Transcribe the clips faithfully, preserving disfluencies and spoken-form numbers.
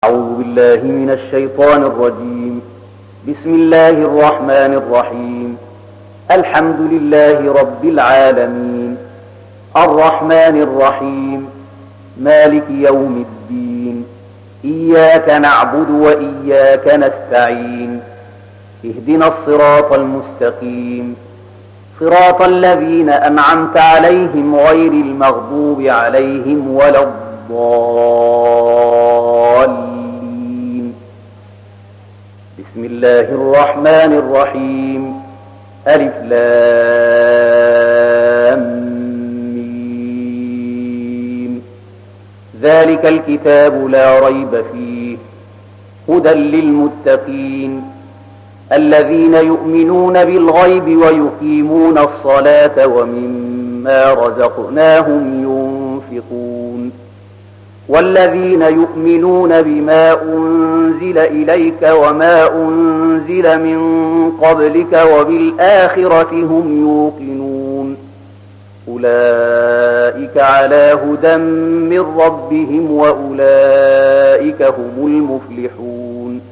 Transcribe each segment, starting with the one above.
أعوذ بالله من الشيطان الرجيم. بسم الله الرحمن الرحيم. الحمد لله رب العالمين، الرحمن الرحيم، مالك يوم الدين، إياك نعبد وإياك نستعين، اهدنا الصراط المستقيم، صراط الذين أنعمت عليهم غير المغضوب عليهم ولا الضالين. بسم الله الرحمن الرحيم. ألف لام ميم. ذلك الكتاب لا ريب فيه هدى للمتقين الذين يؤمنون بالغيب ويقيمون الصلاة ومما رزقناهم ينفقون والذين يؤمنون بما أنزل إليك وما أنزل من قبلك وبالآخرة هم يوقنون أولئك على هدى من ربهم وأولئك هم المفلحون.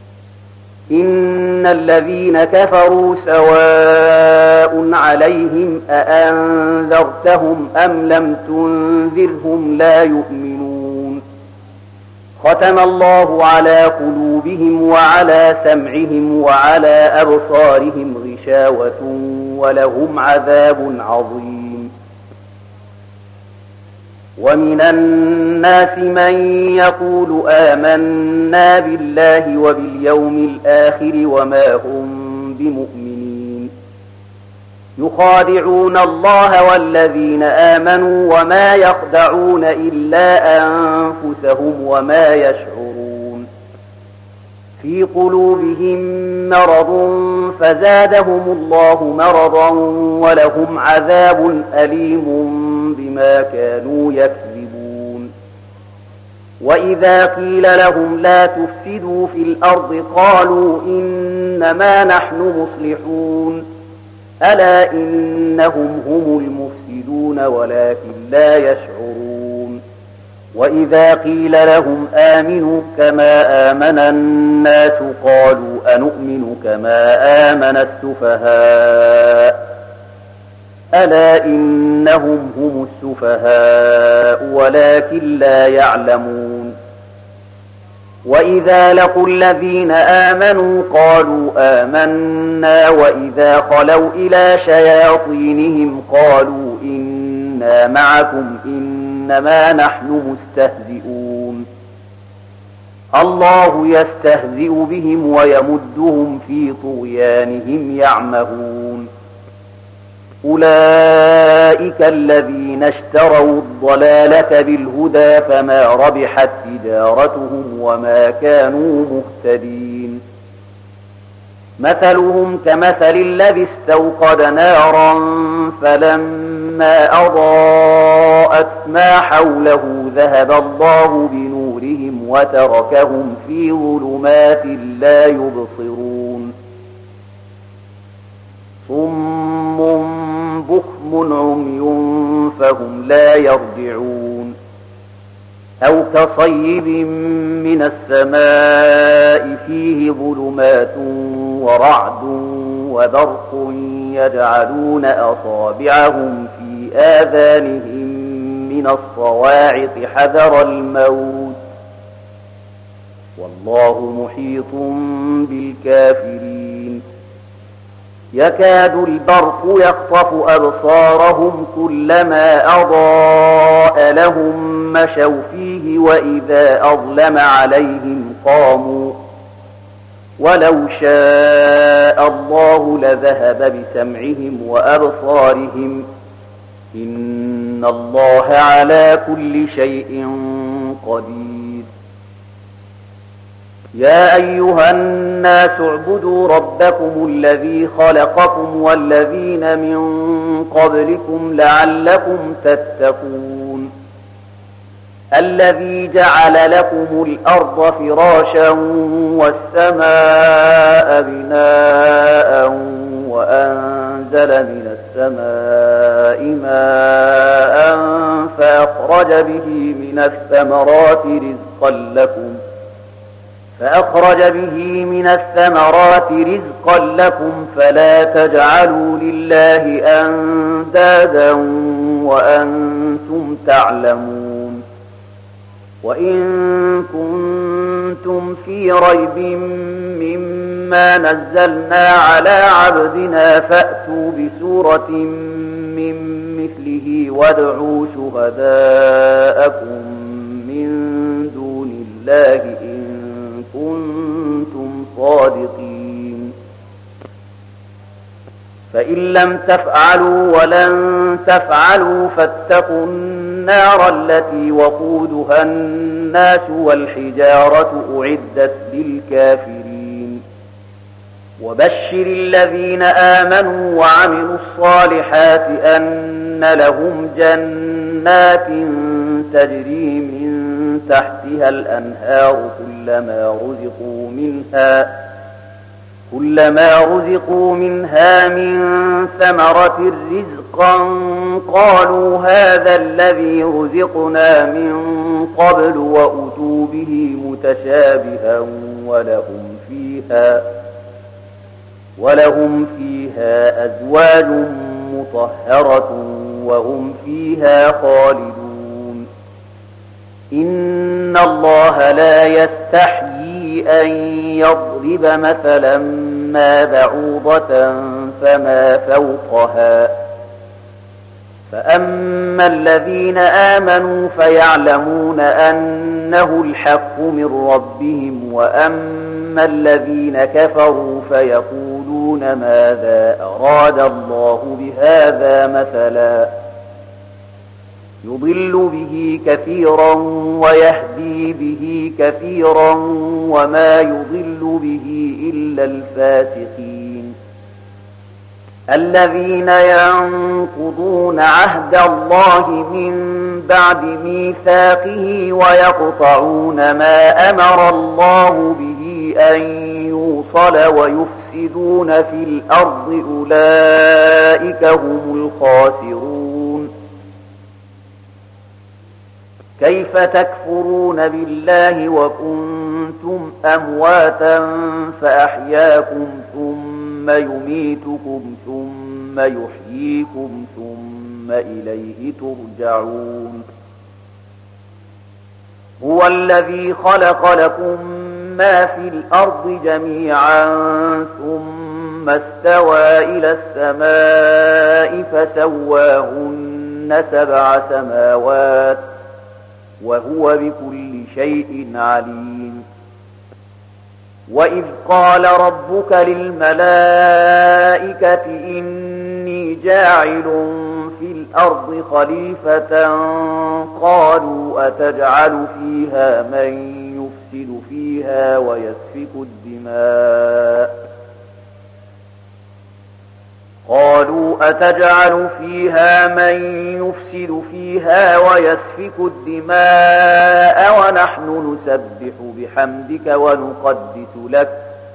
إن الذين كفروا سواء عليهم أأنذرتهم أم لم تنذرهم لا يؤمنون. ختم الله على قلوبهم وعلى سمعهم وعلى أبصارهم غشاوة ولهم عذاب عظيم. ومن الناس من يقول آمنا بالله وباليوم الآخر وما هم بمؤمنين يخادعون الله والذين آمنوا وما يخدعون إلا أنفسهم وما يشعرون. في قلوبهم مرض فزادهم الله مرضا ولهم عذاب أليم بما كانوا يكذبون. وإذا قيل لهم لا تفسدوا في الأرض قالوا إنما نحن مصلحون ألا إنهم هم المفسدون ولكن لا يشعرون. وإذا قيل لهم آمنوا كما آمن الناس قالوا أنؤمن كما آمن السفهاء ألا إنهم هم السفهاء ولكن لا يعلمون. وإذا لقوا الذين آمنوا قالوا آمنا وإذا خلوا إلى شياطينهم قالوا إنا معكم إنما نحن مستهزئون. الله يستهزئ بهم ويمدهم في طغيانهم يعمهون. أولئك الذين اشتروا الضلالة بالهدى فما ربحت تجارتهم وما كانوا مهتدين. مثلهم كمثل الذي استوقد نارا فلما أضاءت ما حوله ذهب الله بنورهم وتركهم في ظلمات لا يبصرون. صم بكم عمي فهم لا يرجعون. أو كصيب من السماء فيه ظلمات ورعد وبرق يجعلون أصابعهم في آذانهم من الصواعق حذر الموت والله محيط بالكافرين. يكاد البرق يخطف أبصارهم كلما أضاء لهم مشوا فيه وإذا أظلم عليهم قاموا ولو شاء الله لذهب بسمعهم وأبصارهم إن الله على كل شيء قدير. يا أيها الناس اعبدوا ربكم الذي خلقكم والذين من قبلكم لعلكم تتقون. الذي جعل لكم الأرض فراشا والسماء بناء وأنزل من السماء ماء فأخرج به من الثمرات رزقا لكم فأخرج به من الثمرات رزقا لكم فلا تجعلوا لله أندادا وأنتم تعلمون وإن كنتم في ريب مما نزلنا على عبدنا فأتوا بسورة من مثله وادعوا شهداءكم من دون الله إن كنتم صادقين فإن لم تفعلوا ولن تفعلوا فاتقوا النار التي وقودها الناس والحجارة أعدت للكافرين وبشر الذين آمنوا وعملوا الصالحات أن لهم جنات تجري من تحتها الأنهار كلما رزقوا منها كلما رزقوا منها من ثمرة رزقا قالوا هذا الذي رزقنا من قبل وأتوا به متشابها ولهم فيها ولهم فيها أزواج مطهرة وهم فيها خالدون إن الله لا يستحيي أن يضرب مثلا ما بعوضة فما فوقها فأما الذين آمنوا فيعلمون أنه الحق من ربهم وأما الذين كفروا فيقولون ماذا أراد الله بهذا مثلا يضل به كثيرا ويهدي به كثيرا وما يضل به إلا الفاسقين الذين ينقضون عهد الله من بعد ميثاقه ويقطعون ما أمر الله به أن يوصل ويفسدون في الأرض أولئك هم الخاسرون كيف تكفرون بالله وكنتم أمواتا فأحياكم ثم يميتكم ثم يحييكم ثم إليه ترجعون هو الذي خلق لكم ما في الأرض جميعا ثم استوى إلى السماء فسواهن سبع سماوات وهو بكل شيء عليم وإذ قال ربك للملائكة إني جاعل في الأرض خليفة قالوا أتجعل فيها من يفسد فيها ويسفك الدماء قالوا أتجعل فيها من يفسد فيها ويسفك الدماء ونحن نسبح بحمدك ونقدس لك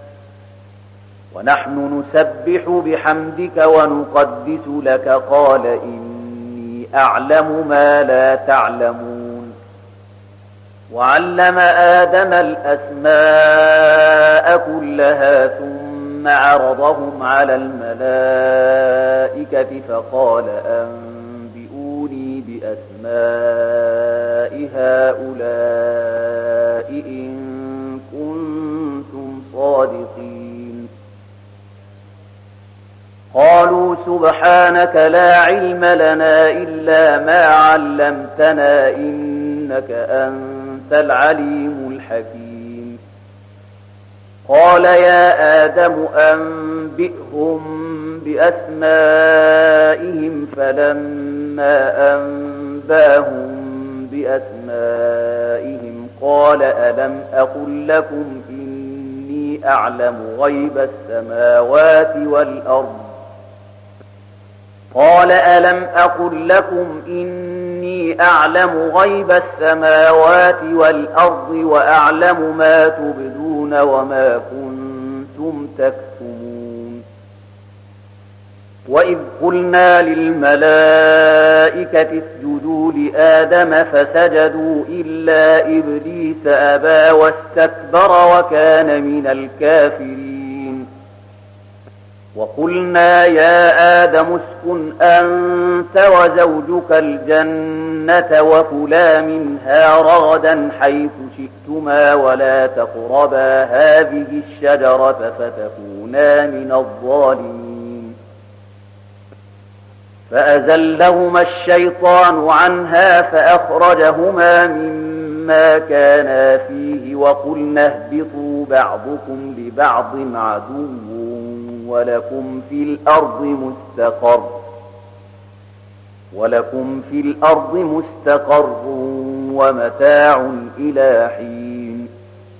ونحن نسبح بحمدك ونقدس لك قال إني أعلم ما لا تعلمون وعلم آدم الأسماء كلها ثم عرضهم على الملائكة فقال أنبئوني بأسماء هؤلاء إن كنتم صادقين قالوا سبحانك لا علم لنا إلا ما علمتنا إنك أنت العليم الحكيم قال يا آدم أنبئهم بأسمائهم فلما أنباهم بأسمائهم قال ألم أقل لكم إني أعلم غيب السماوات والأرض قال ألم أقل لكم إني أعلم غيب السماوات والأرض وأعلم ما تبدون وما كنتم تكتمون وإذ قلنا للملائكة اسجدوا لآدم فسجدوا إلا إبليس أبى واستكبر وكان من الكافرين وقلنا يا آدم اسكن أنت وزوجك الجنة وكلا منها رغدا حيث شئتما ولا تقربا هذه الشجرة فتكونا من الظالمين فأزلهما الشيطان عنها فأخرجهما مما كانا فيه وقلنا اهبطوا بعضكم لبعض عدو ولكم في الأرض مستقر ولكم في الأرض مستقر ومتاع إلى حين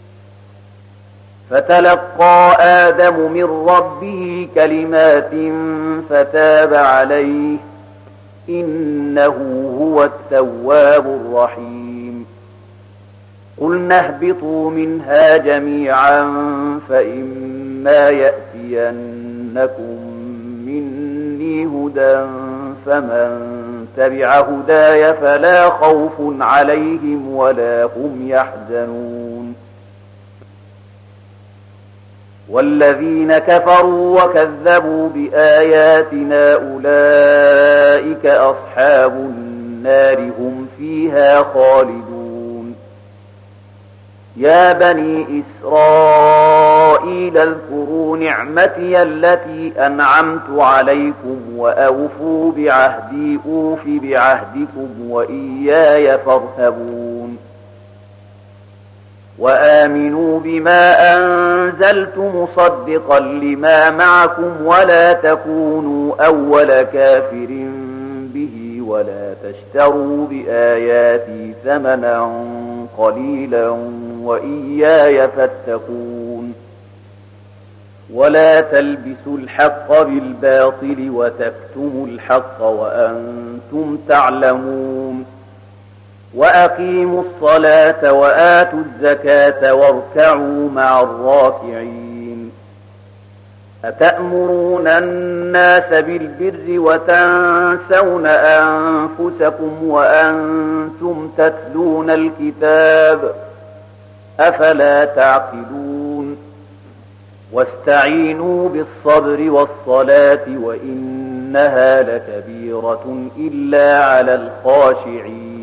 فتلقى آدم من ربه كلمات فتاب عليه إنه هو التواب الرحيم قلنا اهبطوا منها جميعا فإما يأتينكم مني هدى فمن تبع هداي فلا خوف عليهم ولا هم يحزنون والذين كفروا وكذبوا بآياتنا أولئك أصحاب النار هم فيها خالدون يا بني إسرائيل اذكروا نعمتي التي أنعمت عليكم وأوفوا بعهدي أوف بعهدكم وإياي فارهبون وآمنوا بما أنزلت مصدقا لما معكم ولا تكونوا أول كافر به ولا تشتروا بآياتي ثمنا قليلا وإياي فاتقون ولا تلبسوا الحق بالباطل وتكتموا الحق وأنتم تعلمون وأقيموا الصلاة وآتوا الزكاة واركعوا مع الراكعين أتأمرون الناس بالبر وتنسون أنفسكم وأنتم تتلون الكتاب أفلا تعقلون واستعينوا بالصبر والصلاة وإنها لكبيرة إلا على الخاشعين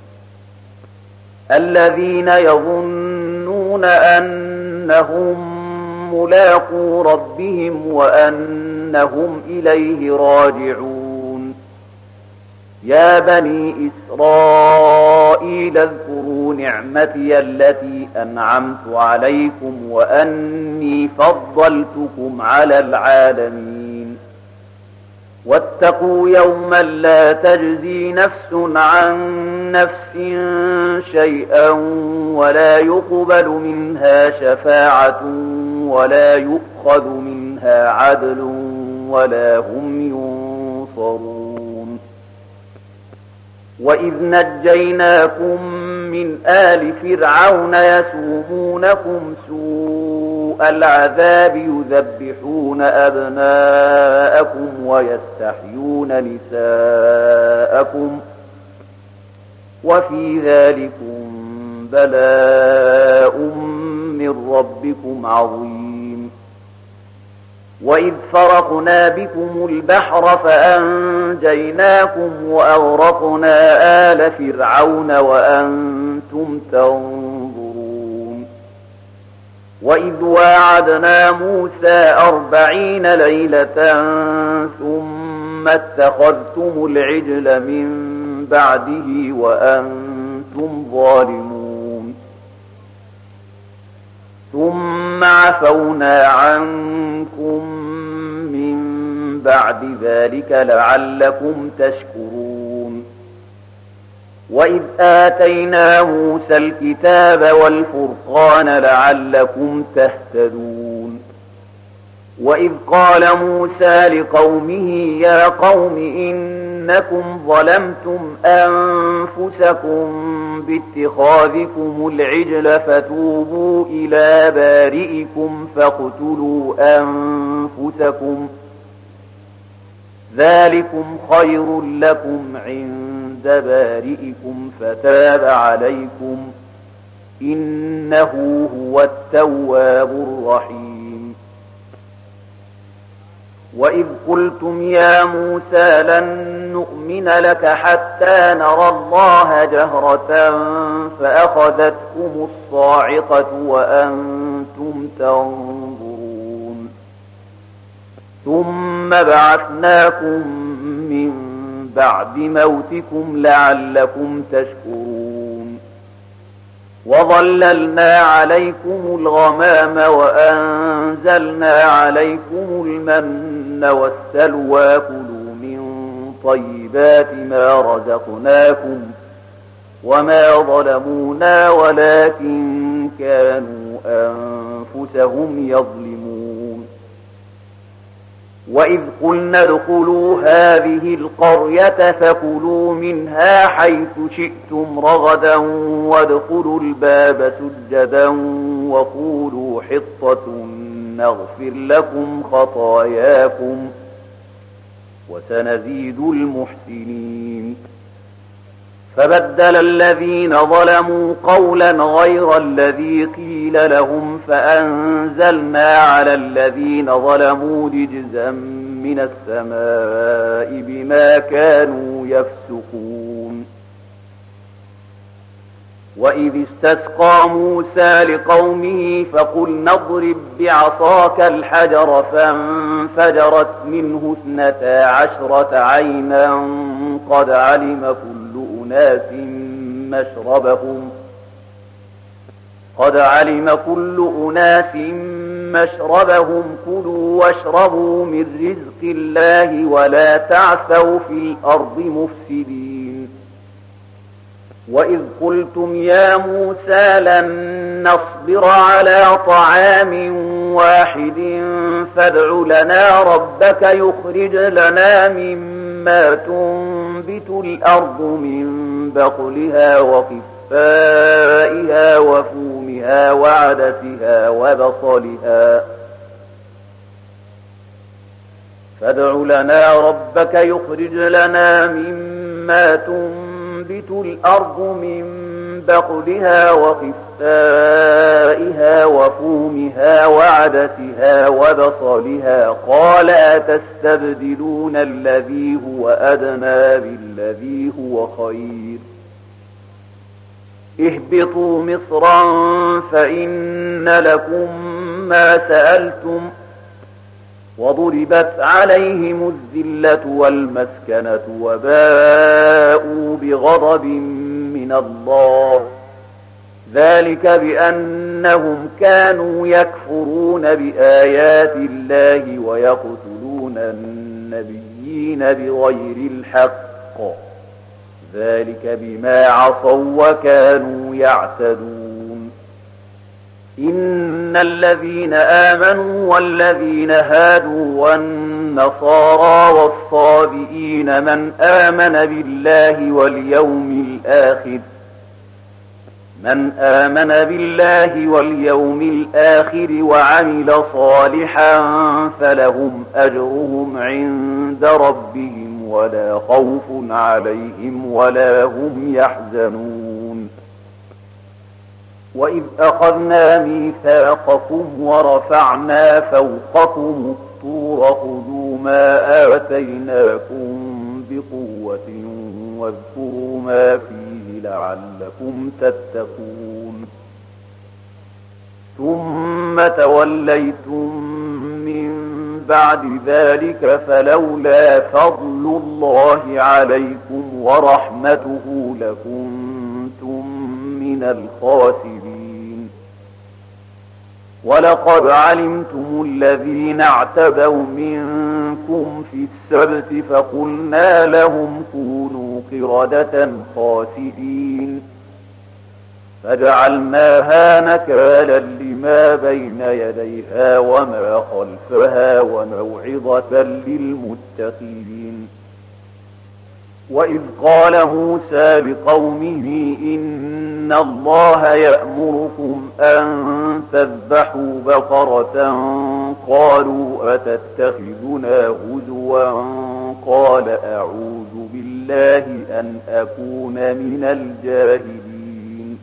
الذين يظنون أنهم ملاقو ربهم وأنهم إليه راجعون يا بني إسرائيل اذكروا نعمتي التي أنعمت عليكم وأني فضلتكم على العالمين واتقوا يوما لا تجزي نفس عن نفس شيئا ولا يقبل منها شفاعة ولا يؤخذ منها عدل ولا هم ينصرون وإذ نجيناكم من آل فرعون يسومونكم سوء العذاب يذبحون أبناءكم ويستحيون نساءكم وفي ذلكم بلاء من ربكم عظيم وإذ فرقنا بكم البحر فأنجيناكم وأغرقنا آل فرعون وأنتم تنظرون وإذ واعدنا موسى أربعين ليلة ثم اتخذتم العجل من بعده وأنتم ظالمون ثم عفونا عنكم من بعد ذلك لعلكم تشكرون وإذ آتينا موسى الكتاب والفرقان لعلكم تهتدون وإذ قال موسى لقومه يا قوم إنكم ظلمتم أنفسكم باتخاذكم العجل فتوبوا إلى بارئكم فاقتلوا أنفسكم ذلكم خير لكم عند بارئكم فتاب عليكم إنه هو التواب الرحيم. وإذ قلتم يا موسى لن نؤمن لك حتى نرى الله جهرة فأخذتكم الصاعقة وأنتم تنظرون ثم بعثناكم من بعد موتكم لعلكم تشكرون. وظللنا عليكم الغمام وأنزلنا عليكم المن والسلوى كلوا من طيبات ما رزقناكم وما ظلمونا ولكن كانوا أنفسهم يظلمون. وإذ قلنا ادخلوا هذه القرية فكلوا منها حيث شئتم رغدا وادخلوا الباب سجدا وقولوا حطة نغفر لكم خطاياكم وسنزيد المحسنين. فبدل الذين ظلموا قولا غير الذي قيل لهم فأنزلنا على الذين ظلموا رجزا من السماء بما كانوا يفسقون. وإذ استسقى موسى لقومه فقلنا اضرب بعصاك الحجر فانفجرت منه اثنتا عشرة عينا قد علم كل أناس مشربهم قد علم كل أناس مشربهم كلوا واشربوا من رزق الله ولا تعثوا في الأرض مفسدين. وإذ قلتم يا موسى لن نصبر على طعام واحد فادع لنا ربك يخرج لنا مما تنبت الأرض من بقلها وقثائها وفومها وعدسها وبصلها فادع لنا ربك يخرج لنا مما تنبت الأرض من بقلها وقثائها وفومها وعدسها وبصلها قال أتستبدلون الذي هو أدنى بالذي هو خير اهبطوا مصرا فإن لكم ما سألتم وضربت عليهم الذلة والمسكنة وباءوا بغضب من الله ذلك بأنهم كانوا يكفرون بآيات الله ويقتلون النبيين بغير الحق ذلك بما عصوا وكانوا يعتدون. إن الذين آمنوا والذين هادوا والنصارى والصابئين من آمن بالله واليوم الآخر من آمن بالله واليوم الآخر وعمل صالحا فلهم أجرهم عند ربهم ولا خوف عليهم ولا هم يحزنون. وإذ أخذنا ميثاقكم ورفعنا فوقكم الطور خذوا ما آتيناكم بقوة واذكروا ما فيه لعلكم تتقون. ثم توليتم من بعد ذلك فلولا فضل الله عليكم ورحمته لكنتم من الخاسرين. ولقد علمتم الذين اعتدوا منكم في السبت فقلنا لهم كونوا قردة خاسئين فجعلناها نكالا لما بين يديها وما خلفها وموعظة للمتقين. وإذ قال موسى لقومه إن الله يأمركم أن تذبحوا بقرة قالوا أتتخذنا هزوا قال أعوذ بالله أن أكون من الجاهلين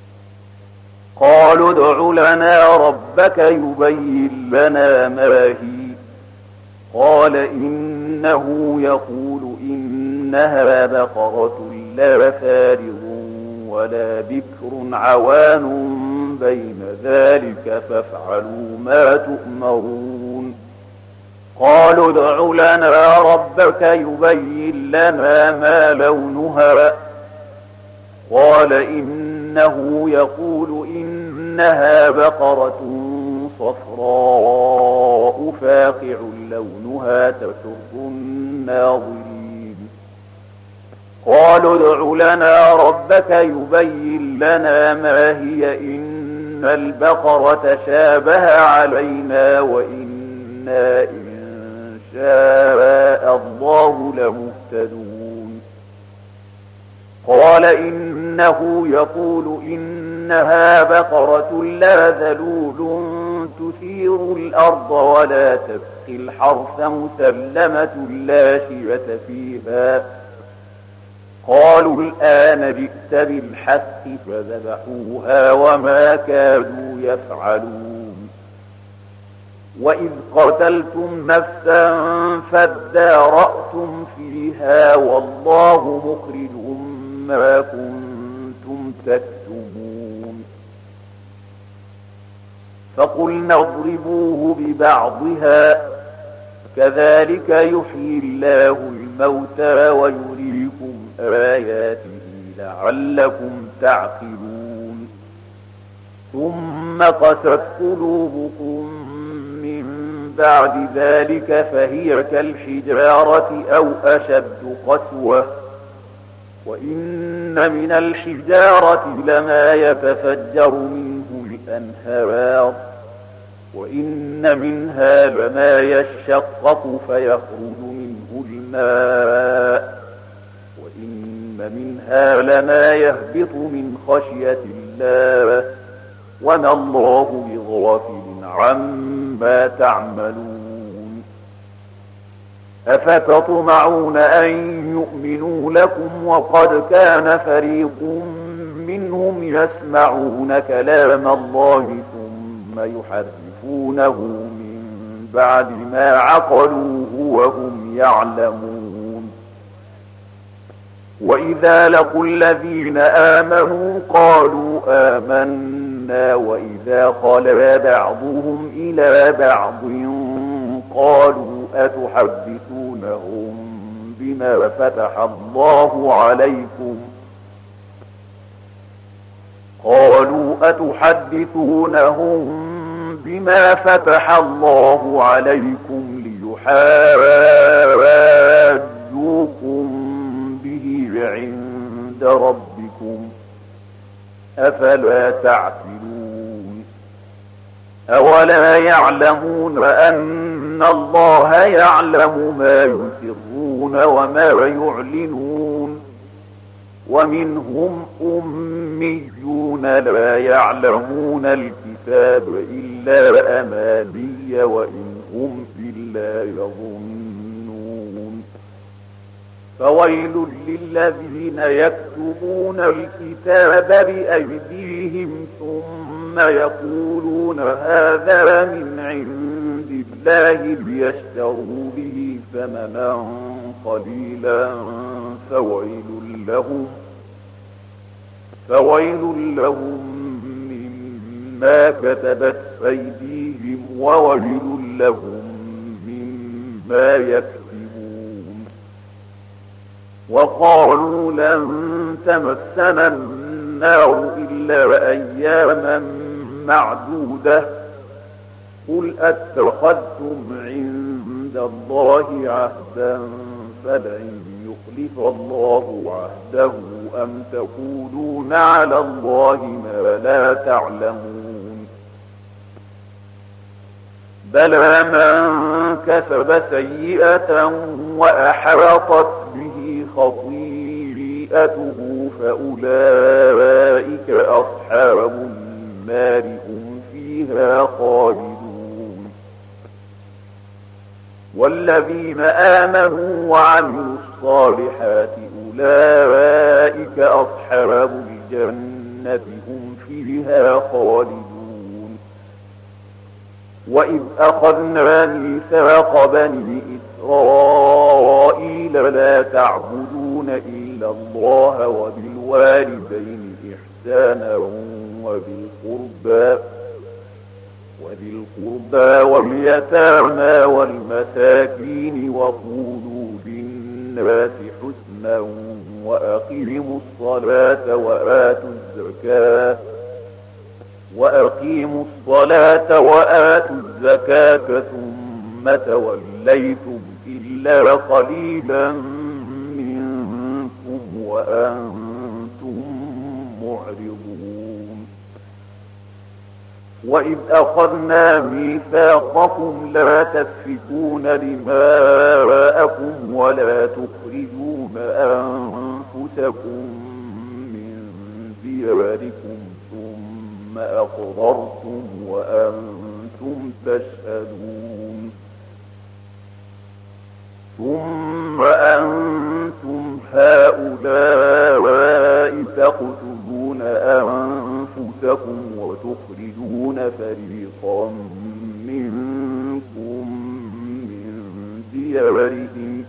قالوا ادع لنا ربك يبين لنا ما هي قال إنه يقول إنها بقرة لا فارغ ولا بكر عوان بين ذلك فافعلوا ما تؤمرون قالوا ادع لنا ربك يبين لنا ما لونها قال إنه يقول إنها بقرة صفراء فاقع لونها تسر الناظرين قالوا ادع لنا ربك يبين لنا ما هي إن البقرة شابه علينا وإنا إن شاء الله لمهتدون قال إنه يقول إنها بقرة لا ذلول تثير الأرض ولا تسقي الحرث مسلمة لا شية فيها قالوا الآن جئت بالحق فذبحوها وما كادوا يفعلون وإذ قتلتم نفسا فادارأتم فيها والله مخرج ما كنتم تكتمون فقلنا اضربوه ببعضها كذلك يحيي الله الموتى ويريكم آياته لعلكم تعقلون ثم قست قلوبكم من بعد ذلك فهي كالحجارة أو أشد قسوة وإن من الحجارة لما يتفجر منه الأنهار وإن منها لما يشقق فيخرج منه الماء وإن منها لما يهبط من خشية الله وما الله بغافل عما تعملون أفتطمعون أن يؤمنوا لكم وقد كان فريق منهم يسمعون كلام الله ثم يحرفونه من بعد ما عقلوه وهم يعلمون وإذا لقوا الذين آمنوا قالوا آمنا وإذا خلا بعضهم إلى بعض قالوا أتحدثونهم بما فتح الله عليكم قالوا أتحدثونهم بما فتح الله عليكم ليحاجوكم به عند ربكم أفلا تعقلون أولا يعلمون أن الله يعلم ما يسرون وما يعلنون ومنهم أميون لا يعلمون الكتاب إلا أماني وإن هم إلا يظنون فويل للذين يكتبون الكتاب بأيديهم ثم يقولون هذا من عند الله ليشتروا به ثمنا قليلا فويل لهم فويل لهم مما كتبت أيديهم وويل لهم مما يكسبون وقالوا لن تمسنا النار إلا أياما معدودة قل أتخذتم عند الله عهدا فلن يخلف الله عهده أم تقولون على الله ما لا تعلمون بلى من كسب سيئة وأحرطت به خطيئته فأولئك أصحاب النار هم فيها خالدون والذين آمنوا وعملوا الصالحات أولئك أصحاب الجنة هم فيها خالدون. وإذ أخذنا ميثاق بني إسرائيل لا تعبدون إلا الله وبالوالدين إحسانا وبالقربى وذي القربى واليتامى والمساكين وقولوا للناس حسنا وأقيموا الصلاة وآتوا الزكاة وأقيموا الصلاة وآتوا الزكاة ثم توليتم إلا قليلا منكم وأنتم معرضون. وإذ أخذنا ميثاقكم لا تسفكون دماءكم ولا تخرجون أنفسكم من دياركم ثم أقررتم وأنتم تشهدون. ثم أنتم هؤلاء تقتلون أنفسكم وتخرجون فريقا منكم من ديارهم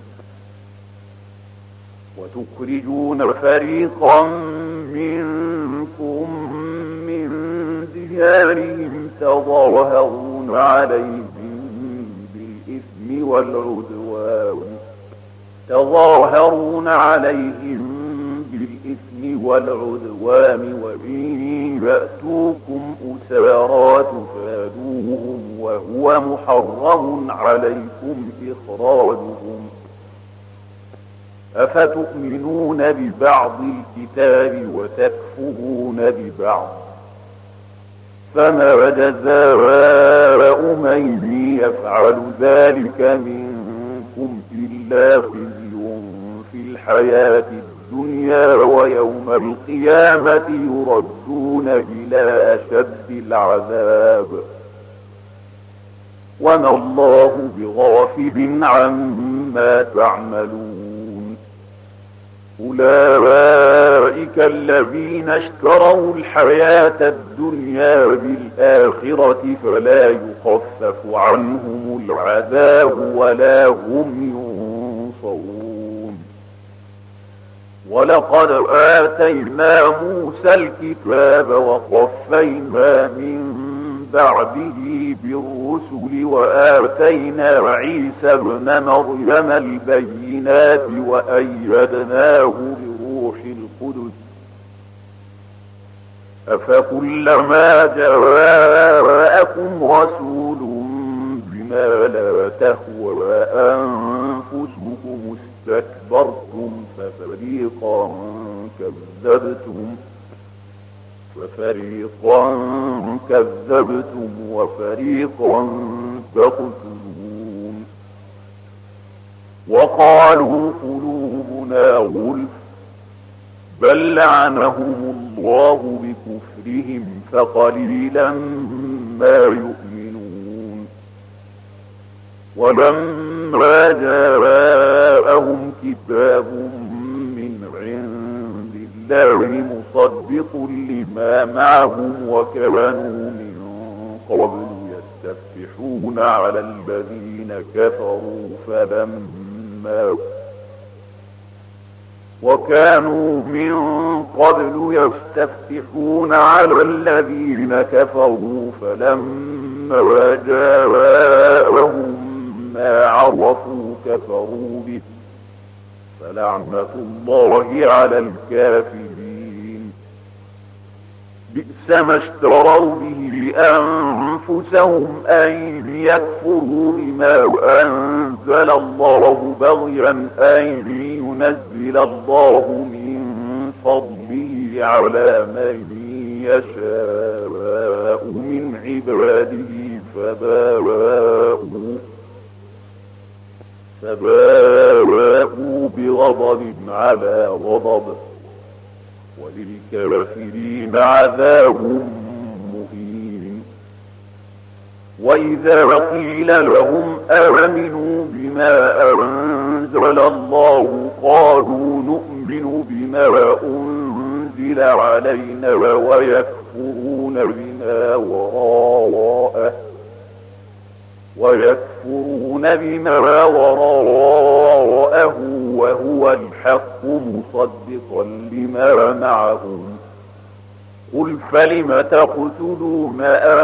وتخرجون فريقا منكم من ديارهم تظاهرون عليهم بالإثم والعدوان تظاهرون عليهم بالإثم والعدوان وإن يأتوكم أسارى تفادوهم وهو محرم عليكم إخراجهم. أفتؤمنون ببعض الكتاب وتكفرون ببعض؟ فما جزاء من يفعل ذلك منكم إلا خزي في الحياة الدنيا ويوم القيامة يردون إلى أشد العذاب وما الله بغافل عما تعملون. أولئك الذين اشتروا الحياة الدنيا بالآخرة فلا يخفف عنهم العذاب ولا هم ينصرون. ولقد آتينا موسى الكتاب وقفينا من بعده بالرسل وآتينا عيسى ابن مريم البينات وأيدناه بروح القدس أفكلما جاءكم رسول بما لا تهوى أنفسكم استكبرتم ففريقا كذبتم ففريقا كذبتم وفريقا تقتلون. وقالوا قلوبنا غلف بل لعنهم الله بكفرهم فقليلا ما يؤمنون. ولما جاءهم كتاب من عند الله مصدق لما معهم وكانوا من قبل يستفتحون على الذين كفروا فلما وكانوا من قبل يستفتحون على الذين كفروا فلما جاءهم ما عرفوا كفروا به فلعنة الله على الكافرين. بئس ما اشتروا به أنفسهم أن يكفروا بما أنزل الله بغيا أن ينزل الله من فضله على من يشاء من عباده فباءوا فباءوا بغضب على غضب وللكافرين عذاب مهين. وإذا قيل لهم آمنوا بما أنزل الله قالوا نؤمن بما أنزل علينا ويكفرون بما وراءه ويكفرون بما وراءه وهو الحق مصدقا لما معهم قل فلم تقتلون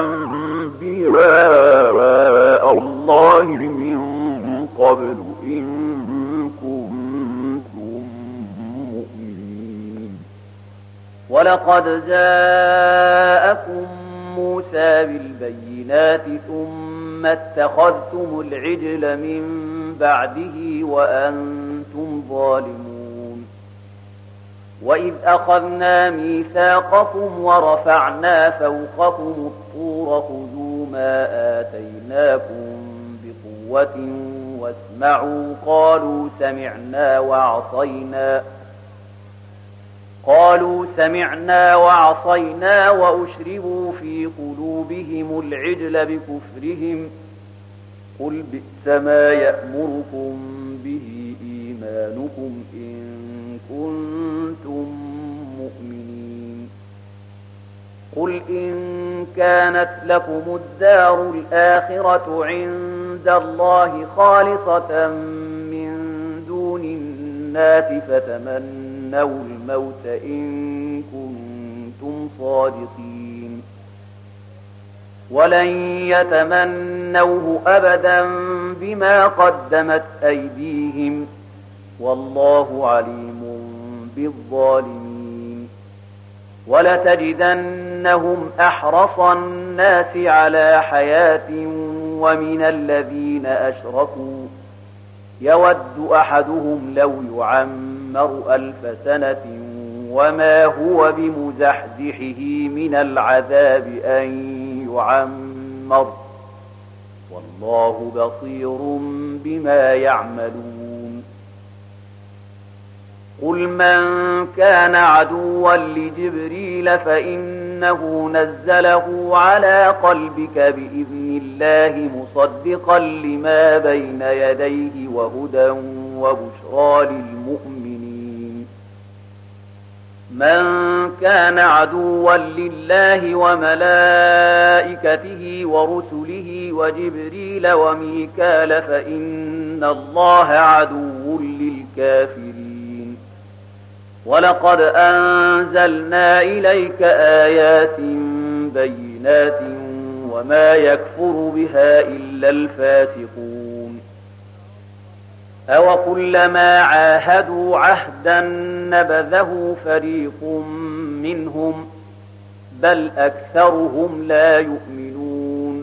أنبياء الله من قبل إن كنتم مؤمنين. ولقد جاءكم موسى بالبينات ثم اتخذتم العجل من بعده وأنتم ظالمون. وإذ أخذنا ميثاقكم ورفعنا فوقكم الطور خذوا ما آتيناكم بقوة واسمعوا قالوا سمعنا وعصينا قالوا سمعنا وعصينا وأشربوا في قلوبهم العجل بكفرهم قل بئس ما يأمركم به إيمانكم إن كنتم مؤمنين. قل إن كانت لكم الدار الآخرة عند الله خالصة من دون الناس فتمنوا الموت إن كنتم صادقين ولن يتمنوه أبدا بما قدمت أيديهم والله عليم بالظالمين. ولتجدنهم أحرص الناس على حياة ومن الذين أشركوا يود أحدهم لو يعمر ألف سنة وما هو بمزحزحه من العذاب أن يعمر والله بصير بما يعملون. قل من كان عدوا لجبريل فإنه نزله على قلبك بإذن الله مصدقا لما بين يديه وهدى وبشرى للمؤمنين. من كان عدوا لله وملائكته ورسله وجبريل وميكال فإن الله عدو للكافرين. ولقد أنزلنا إليك آيات بينات وما يكفر بها إلا الفاسقون. أوكلما عاهدوا عهدا نبذه فريق منهم بل أكثرهم لا يؤمنون.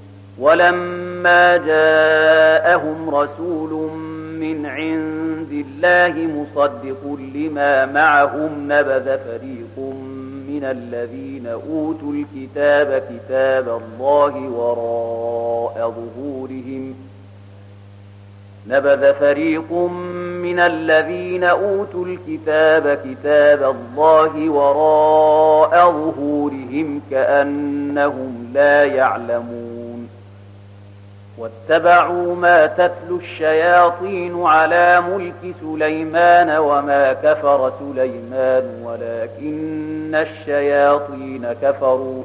ولما جاءهم رسول من عند الله مصدق لما معهم نبذ فريق من الذين أوتوا الكتاب كتاب الله وراء ظهورهم نبذ فريق من الذين أوتوا الكتاب كتاب الله وراء ظهورهم كأنهم لا يعلمون. واتبعوا ما تتلو الشياطين على ملك سليمان وما كفر سليمان ولكن الشياطين كفروا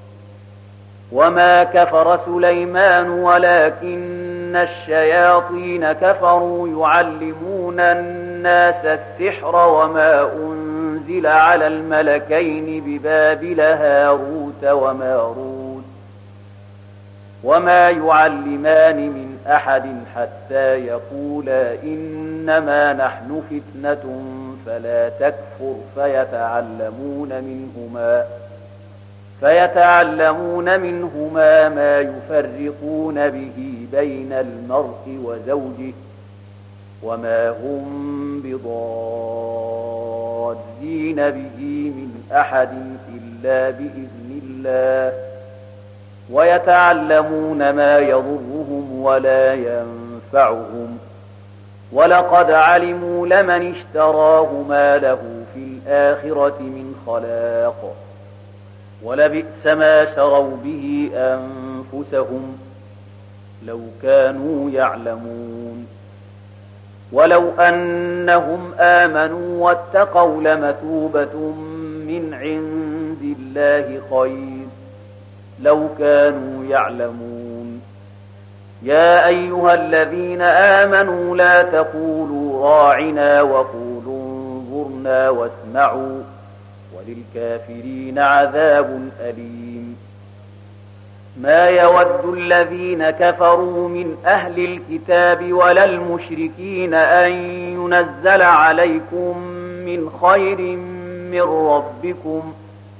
وما كفر سليمان ولكن الشياطين كفروا يعلمون الناس السحر وما أنزل على الملكين ببابل هاروت وماروت وما يعلمان من أحد حتى يقولا إنما نحن فتنة فلا تكفر فيتعلمون منهما فيتعلمون منهما ما يفرقون به بين المرء وزوجه وما هم بضارين به من أحد إلا بإذن الله ويتعلمون ما يضرهم ولا ينفعهم ولقد علموا لمن اشتراه ما له في الآخرة من خلاق ولبئس ما شروا به أنفسهم أنفسهم لو كانوا يعلمون ولو أنهم آمنوا واتقوا لمثوبة من عند الله خير لو كانوا يعلمون يا أيها الذين آمنوا لا تقولوا راعنا وقولوا انظرنا واسمعوا وللكافرين عذاب أليم ما يود الذين كفروا من أهل الكتاب ولا المشركين أن ينزل عليكم من خير من ربكم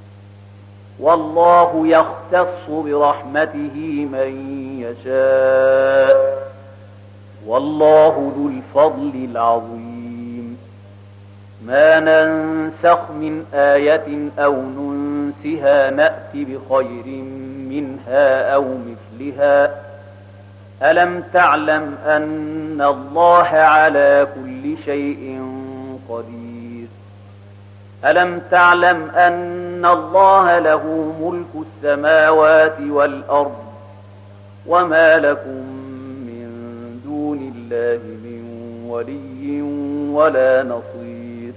والله يختص برحمته من يشاء والله ذو الفضل العظيم ما ننسخ من آية أو ننسها نأت بخير منها أو مثلها ألم تعلم أن الله على كل شيء قدير ألم تعلم أن الله له ملك السماوات والأرض وما لكم من دون الله من ولي ولا نصير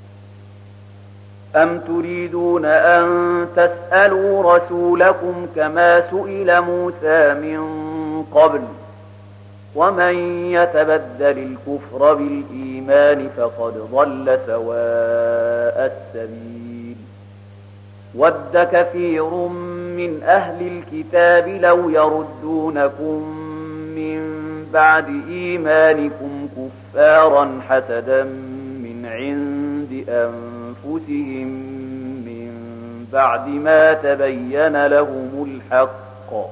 أم تريدون أن تسألوا رسولكم كما سئل موسى من قبل ومن يتبدل الكفر بالإيمان فقد ضل سواء السبيل ود كثير من أهل الكتاب لو يردونكم من بعد إيمانكم كفارا حسدا من عند أنفسهم من بعد ما تبين لهم الحق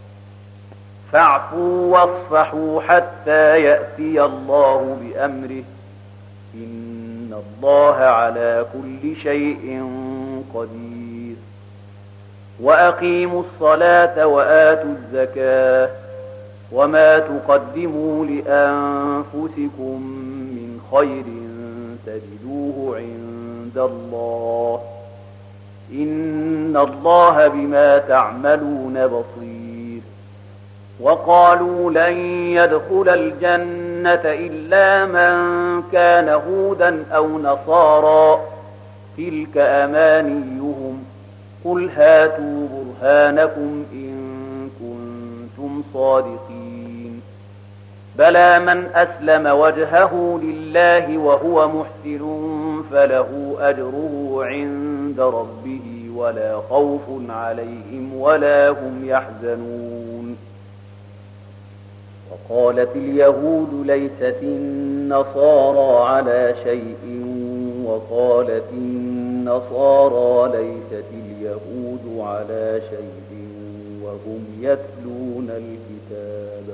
فاعفوا واصفحوا حتى يأتي الله بأمره إن الله على كل شيء قدير وأقيموا الصلاة وآتوا الزكاة وما تقدموا لأنفسكم من خير تجدوه عند الله إن الله بما تعملون بصير وقالوا لن يدخل الجنة إلا من كان هودا أو نصارى تلك أمانيهم قل هاتوا برهانكم إن كنتم صادقين بلى من أسلم وجهه لله وهو محسن فله أجره عند ربه ولا خوف عليهم ولا هم يحزنون وقالت اليهود ليست النصارى على شيء وقالت النصارى ليست اليهود على شيء وهم يتلون الكتاب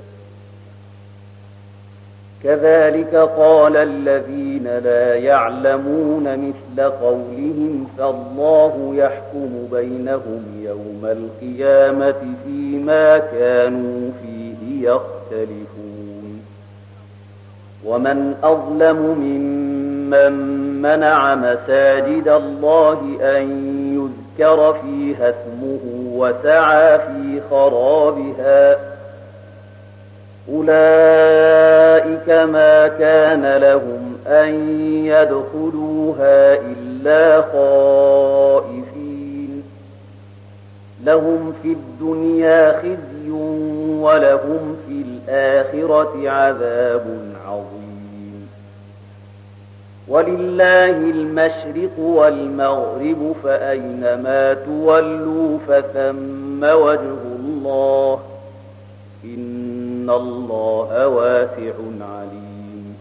كذلك قال الذين لا يعلمون مثل قولهم فالله يحكم بينهم يوم القيامة فيما كانوا فيه يختلفون ومن أظلم ممن منع مساجد الله أن يذكر فيها اسمه وسعى في خرابها أولئك ما كان لهم أن يدخلوها إلا خائفين لهم في الدنيا خزي ولهم في الآخرة عذاب عظيم ولله المشرق والمغرب فأينما تولوا فثم وجه الله إن الله واسع عليم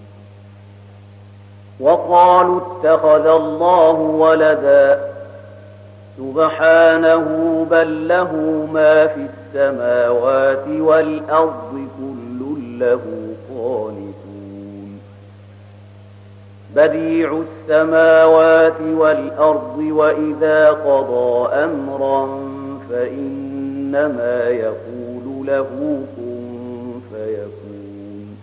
وقالوا اتخذ الله ولدا سبحانه بل له ما في السماوات والأرض كل له قانتون بديع السماوات والأرض وإذا قضى أمرا فإنما يقول له كن فيكون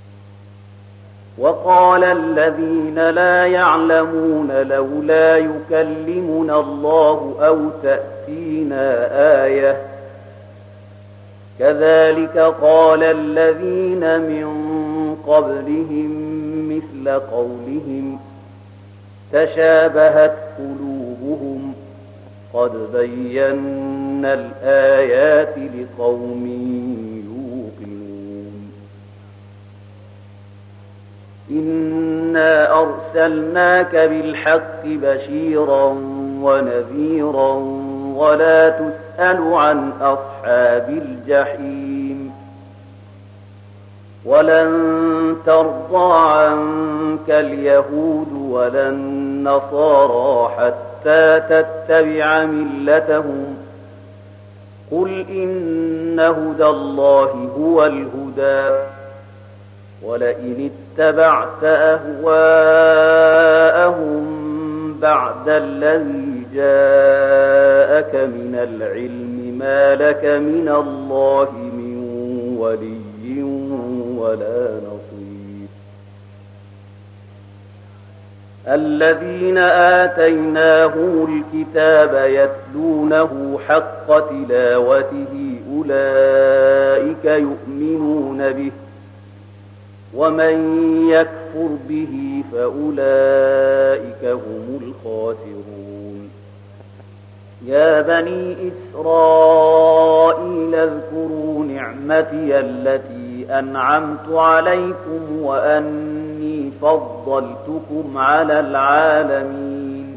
وقال الذين لا يعلمون لولا يكلمنا الله أو تأتينا آية كذلك قال الذين من قبلهم مثل قولهم تشابهت قلوبهم قد بينا الآيات لقوم يوقنون إنا أرسلناك بالحق بشيرا ونذيرا ولا تسأل عن أصحاب الجحيم ولن ترضى عنك اليهود ولا النصارى حتى تتبع ملتهم قل إن هدى الله هو الهدى ولئن اتبعت أهواءهم بعد الذي جاءك من العلم ما لك من الله من ولي ولا نصير الذين آتيناهم الكتاب يتلونه حق تلاوته أولئك يؤمنون به ومن يكفر به فأولئك هم الخاسرون يا بني إسرائيل اذكروا نعمتي التي أنعمت عليكم وأني فضلتكم على العالمين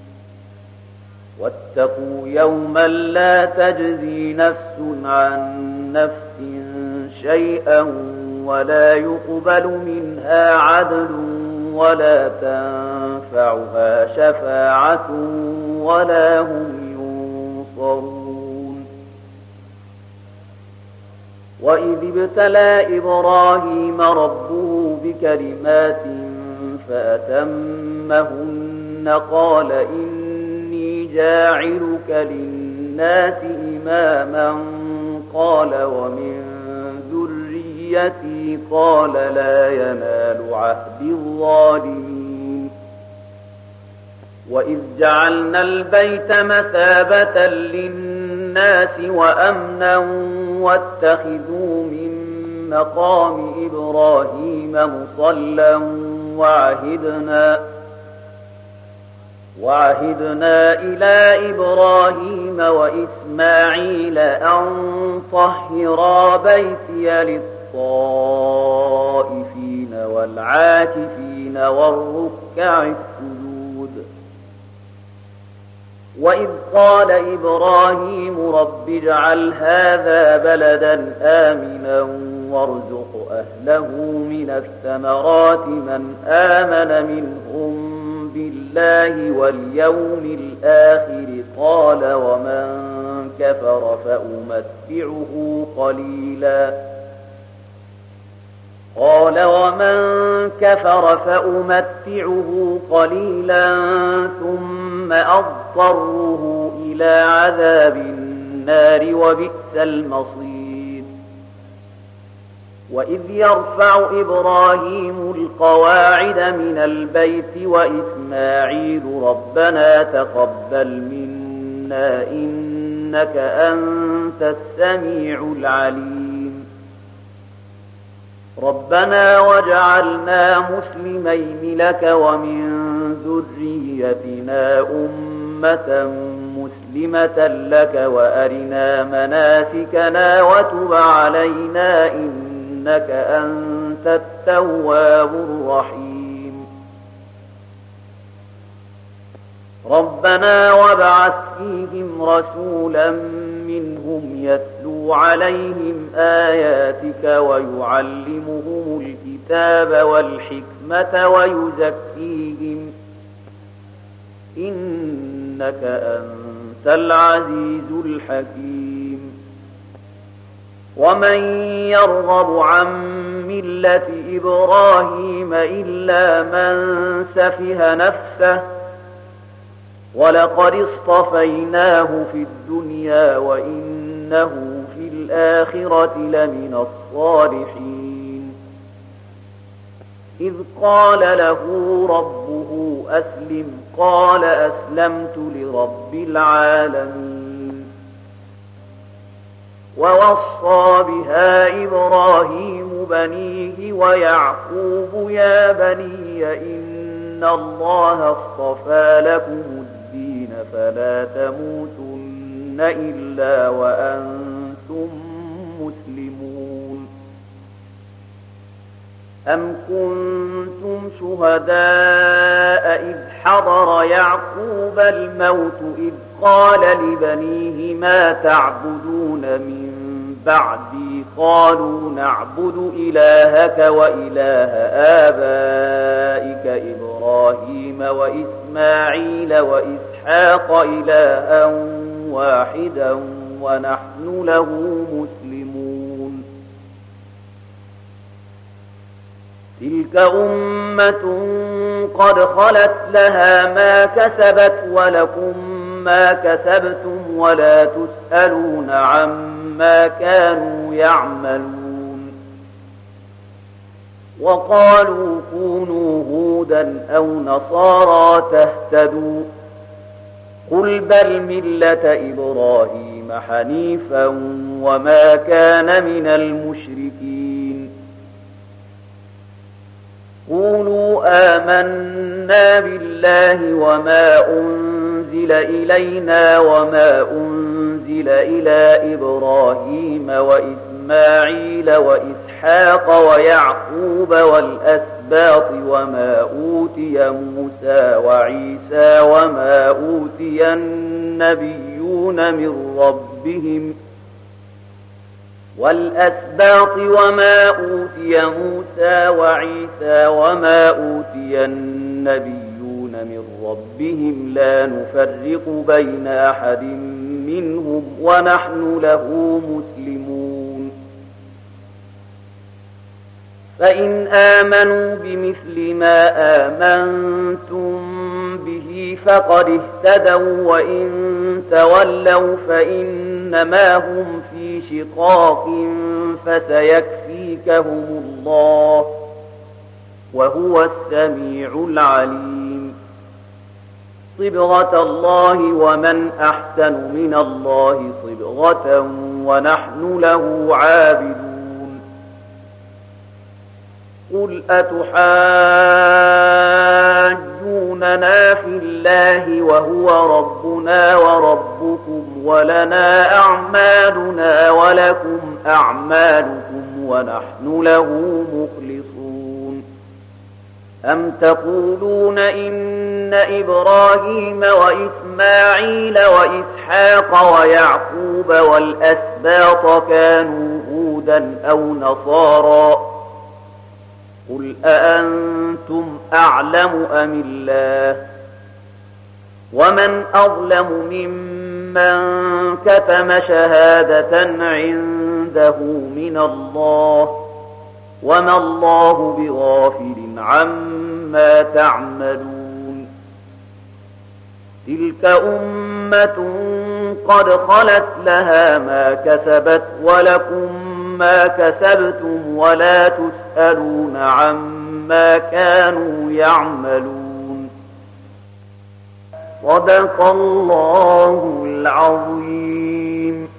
واتقوا يوما لا تجزي نفس عن نفس شيئا ولا يقبل منها عدل ولا تنفعها شفاعة ولا هم ينصرون وإذ ابتلى إبراهيم ربه بكلمات فأتمهن قال إني جاعلك للناس إماما قال ومن ذريتي قال لا ينال عهد الظالمين وإذ جعلنا البيت مثابة للناس وأمنا واتخذوا من مقام إبراهيم مصلى وعهدنا وعهدنا إلى إبراهيم وإسماعيل أن طهرا بيتي للطائفين والعاكفين والركع السجود وإذ قال إبراهيم رب اجعل هذا بلدا آمنا وارزق أهله من الثمرات من آمن منهم بالله واليوم الآخر قال ومن كفر فأمتعه قليلا قال ومن كفر فأمتعه قليلا ثم أضطره إلى عذاب النار وبئس المصير وإذ يرفع إبراهيم القواعد من البيت وإسماعيل ربنا تقبل منا إنك أنت السميع العليم ربنا وجعلنا مسلمين لك ومن ذريتنا أمة مسلمة لك وأرنا مناسكنا وتب علينا إنك أنت التواب الرحيم ربنا وابعث فيهم رسولا منهم يتلو عليهم آياتك ويعلمهم الكتاب والحكمة ويزكيهم إنك أنت العزيز الحكيم ومن يرغب عن ملة إبراهيم إلا من سفه نفسه ولقد اصطفيناه في الدنيا وإنه في الآخرة لمن الصالحين إذ قال له ربه أسلم قال أسلمت لرب العالمين ووصى بها إبراهيم بنيه ويعقوب يا بني إن الله اصطفى لكم الدين فلا تموتن إلا وأنتم مسلمون أم كنتم شهداء إذ حضر يعقوب الموت إذ قال لبنيه ما تعبدون من بعدي قالوا نعبد إلهك وإله آبائك إبراهيم وإسماعيل وإسحاق إلها واحدا ونحن له مسلمون تلك أمة قد خلت لها ما كسبت ولكم ما كسبتم ولا تسألون عما كانوا يعملون وقالوا كونوا هودا أو نصارى تهتدوا قل بل ملة إبراهيم حنيفا وما كان من المشركين قولوا آمنا بالله وما أنزل إلينا وما أنزل إلى إبراهيم وإسماعيل وإسحاق ويعقوب والأسباط وما أوتي موسى وعيسى وما أوتي النبيون من ربهم والأسباط وما أوتي موسى وعيسى وما أوتي النبيون من ربهم لا نفرق بين أحد منهم ونحن له مسلمون فإن آمنوا بمثل ما آمنتم به فقد اهتدوا وإن تولوا فإنما هم في شقاق فسيكفيكهم الله وهو السميع العليم صبغة الله ومن أحسن من الله صبغة ونحن له عابدون قل أتحاجوننا في الله وهو ربنا وربكم ولنا أعمالنا ولكم أعمالكم ونحن له مخلصون أم تقولون إن إبراهيم وإسماعيل وإسحاق ويعقوب والأسباط كانوا هودا أو نصارى قل أأنتم أعلم أم الله ومن أظلم ممن كتم شهادة عنده من الله وما الله بغافل عما تعملون تلك أمة قد خلت لها ما كسبت ولكم ما كسبتم ولا تسألون عما كانوا يعملون صدق الله العظيم.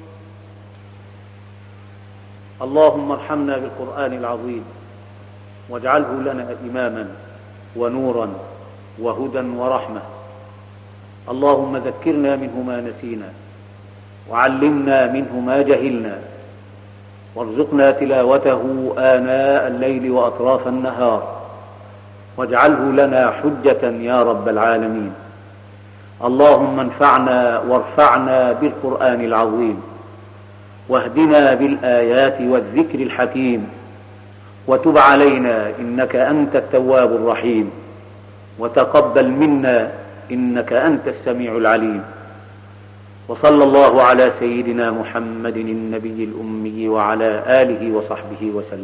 اللهم ارحمنا بالقرآن العظيم واجعله لنا إماما ونورا وهدى ورحمة. اللهم ذكرنا منه ما نسينا وعلمنا منه ما جهلنا وارزقنا تلاوته آناء الليل وأطراف النهار واجعله لنا حجة يا رب العالمين. اللهم انفعنا وارفعنا بالقرآن العظيم واهدنا بالآيات والذكر الحكيم وتب علينا إنك أنت التواب الرحيم وتقبل منا إنك أنت السميع العليم. وصلى الله على سيدنا محمد النبي الأمي وعلى آله وصحبه وسلم.